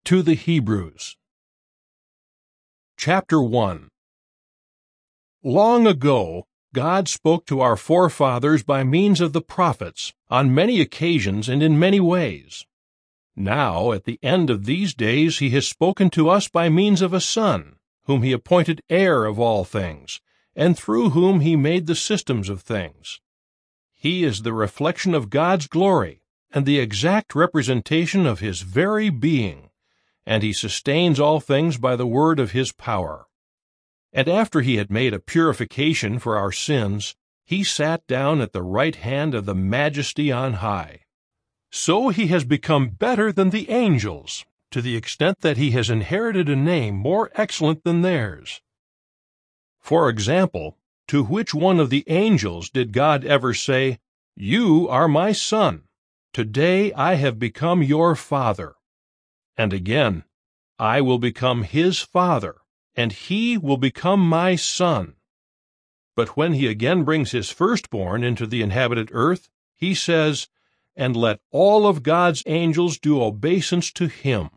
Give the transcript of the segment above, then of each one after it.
to the Hebrews. Chapter 1. Long ago, God spoke to our forefathers by means of the prophets, on many occasions and in many ways. Now, at the end of these days, he has spoken to us by means of a Son, whom he appointed heir of all things, and through whom he made the systems of things. He is the reflection of God's glory, and the exact representation of his very being, and he sustains all things by the word of his power. And after he had made a purification for our sins, he sat down at the right hand of the Majesty on high. So he has become better than the angels, to the extent that he has inherited a name more excellent than theirs. For example, to which one of the angels did God ever say, "You are my Son. Today I have become your Father"? And again, "I will become his Father, and he will become my Son." But when he again brings his firstborn into the inhabited earth, he says, "And let all of God's angels do obeisance to him."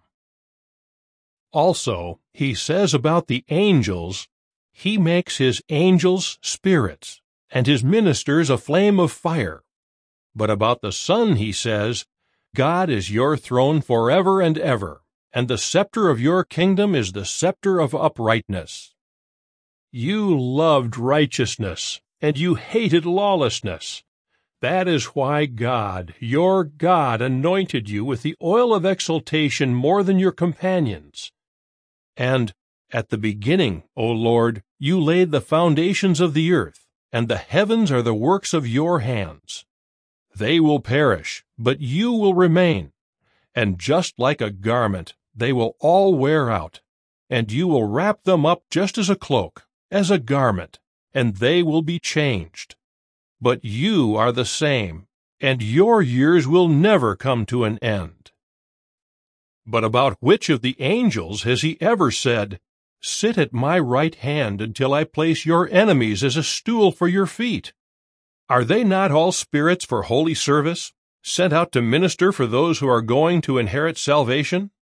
Also, he says about the angels, "He makes his angels spirits, and his ministers a flame of fire." But about the Son he says, "God is your throne forever and ever, and the scepter of your kingdom is the scepter of uprightness." You loved righteousness, and you hated lawlessness. That is why God, your God, anointed you with the oil of exaltation more than your companions. And at the beginning, O Lord, you laid the foundations of the earth, and the heavens are the works of your hands. They will perish, but you will remain, and just like a garment, they will all wear out, and you will wrap them up just as a cloak, as a garment, and they will be changed. But you are the same, and your years will never come to an end. But about which of the angels has he ever said, "Sit at my right hand until I place your enemies as a stool for your feet"? Are they not all spirits for holy service, sent out to minister for those who are going to inherit salvation?